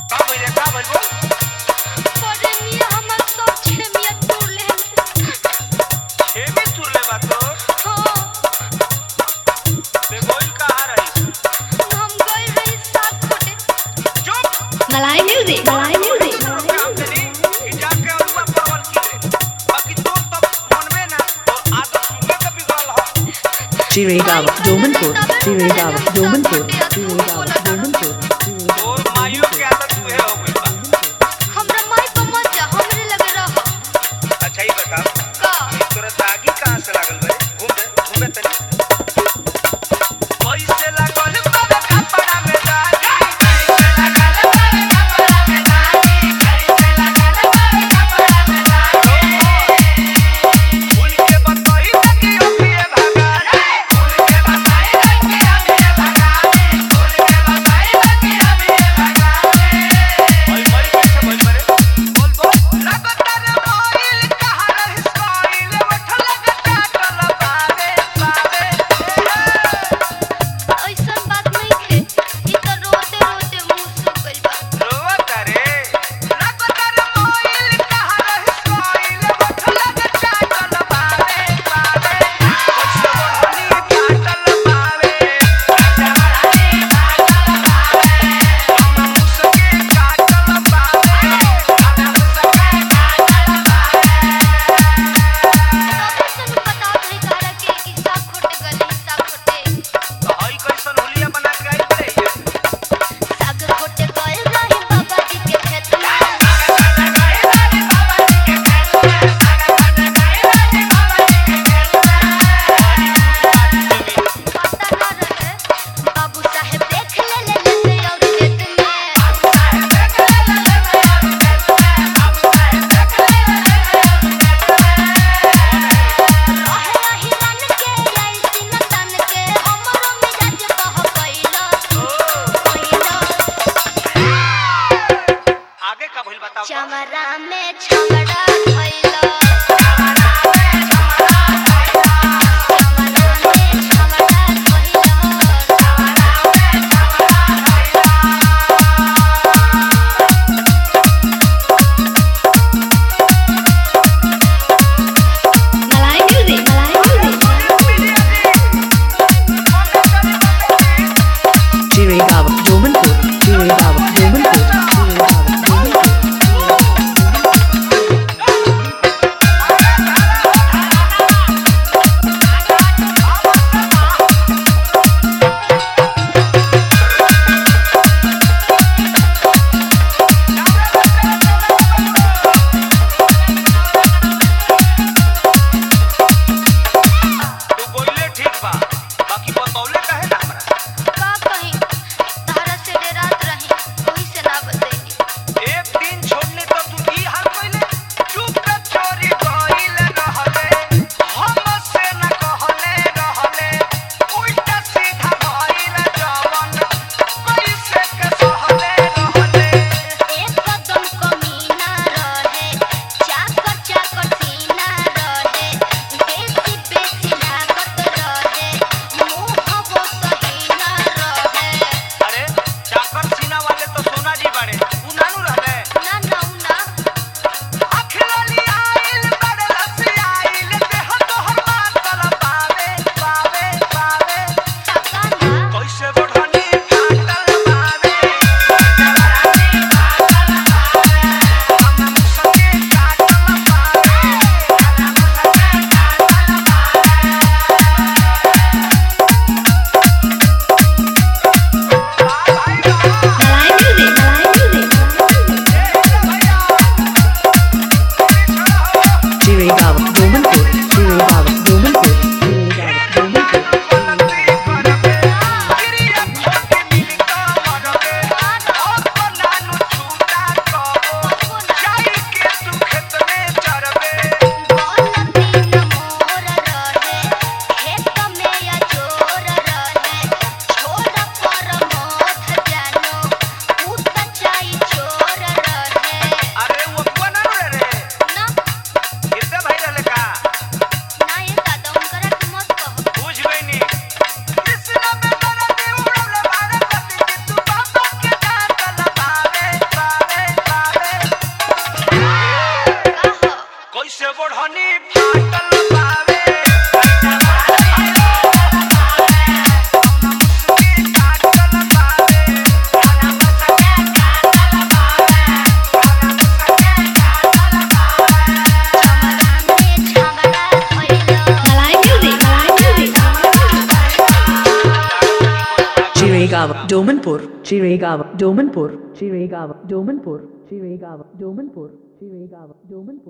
Malay music, Malay music. Chiragawa, Domanpur, Chiragawa, Domanpur, Chiragawa, Domanpur. और माइयों के आदत तू है हो गई बा। हमरा माई पर मत जा, हमरे लगे रह। अच्छा ही बता का तोरा दागी कहाँ से लागल बे? घूमे तनी कैसे लागल तोरा कपड़ा में दागी कैसे लागल तोरा कपड़ा में दागी कैसे लागल तोरा कपड़ा में दागी भूल के बताई कि अभी भागा भूल के बताई कि अभी भागा भूल के बताई कि अभी भागा ओए मरी कैसे बोल मरे बोल बोल लगातार मोइल कहां रहिस कोइल उठ लगता टल पावे पावे ऐसन बात नहीं थे। ई त रोते रोते मुंह सूख गइल बा। रोवत रे लगातार मोइल कहां रहिस कोइल उठ लगता टल पावे पावे कैसे बोलनी काटल पावे राजा रानी काटल पावे हम उसके काटल पावे हम उसके काटल पावे तब तनु बता रही तारा के कि साग खोटे गली साग खोटे। हई कैसन हुलिया बना के आई रे साग खोटे गइल रही बाबा जी के खेत में। पता न रहे बाबू साहेब देख ले से और खेत में। रहे रही रन के ऐसी न तन के हमरो मिजाज बह गइल आगे का भइल बताओ चमरा में छमड़ा धइल। Malay music, Malay music. Chiragawa, Domanpur, Chiragawa, Domanpur, Chiragawa, Domanpur. ओढ़नी फाटल बावे Chiragawa, Domanpur, Chiragawa, Domanpur, Chiragawa, Domanpur, Chiragawa, Domanpur, Chiragawa, Domanpur.